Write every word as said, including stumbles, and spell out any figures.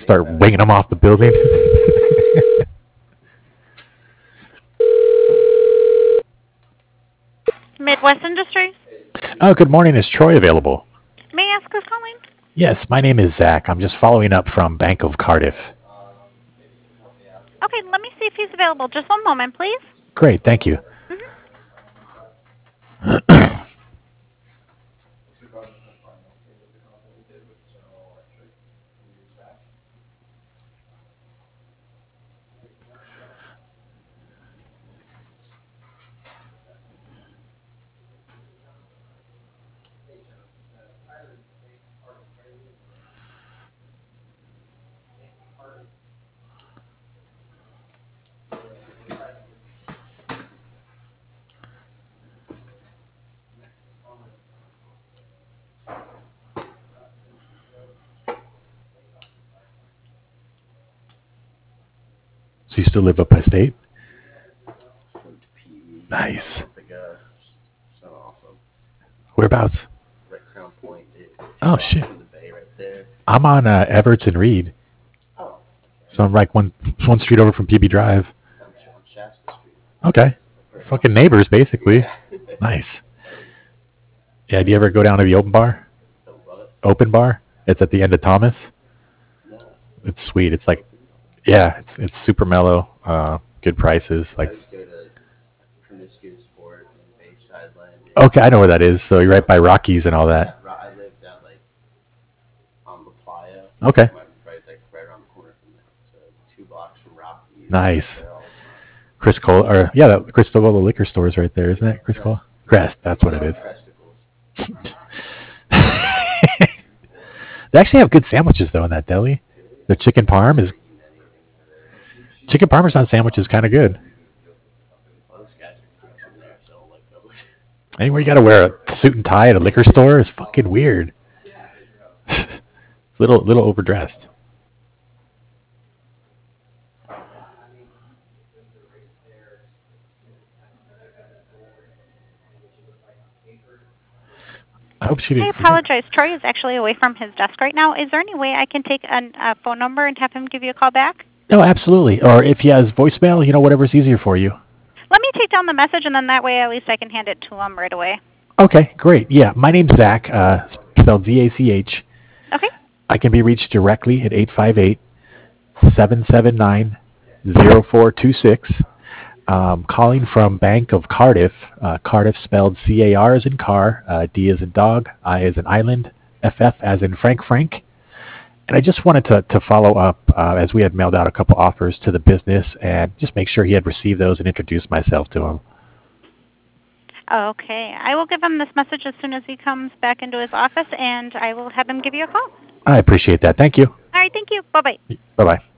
Start winging them off the building. Midwest Industries. Oh, good morning. Is Troy available? May I ask who's calling? Yes, my name is Zach. I'm just following up from Bank of Cardiff. Okay, let me see if he's available. Just one moment, please. Great, thank you. So you still live up by state? Nice. Whereabouts? Oh, shit. I'm on uh, Everts and Reed. So I'm like one one street over from P B Drive. Okay. Fucking neighbors, basically. Nice. Yeah, do you ever go down to the open bar? Open bar? It's at the end of Thomas. It's sweet. It's like, yeah, it's it's super mellow. Uh, good prices. Like, okay, I know where that is. So you're right by Rockies and all that. Okay. Nice. Chris Cole, or yeah, that Chris Cole liquor store is right there, isn't it? Chris Cole, Crest. That's what it is. They actually have good sandwiches though in that deli. The chicken parm is chicken parmesan sandwich is kind of good. Anywhere you got to wear a suit and tie at a liquor store is fucking weird. It's little little overdressed. I hope she I didn't forget. apologize. Troy is actually away from his desk right now. Is there any way I can take a uh, phone number and have him give you a call back? No, absolutely. Or if he has voicemail, you know, whatever's easier for you. Let me take down the message, and then that way at least I can hand it to him right away. Okay, great. Yeah, my name's Zach, uh, spelled Z A C H. Okay. I can be reached directly at eight five eight, seven seven nine, zero four two six. Um, calling from Bank of Cardiff. Uh, Cardiff spelled C A R as in car, uh, D as in dog, I as in island, F F as in Frank Frank. And I just wanted to, to follow up uh, as we had mailed out a couple offers to the business and just make sure he had received those and introduce myself to him. Okay. I will give him this message as soon as he comes back into his office, and I will have him give you a call. I appreciate that. Thank you. All right. Thank you. Bye-bye. Bye bye.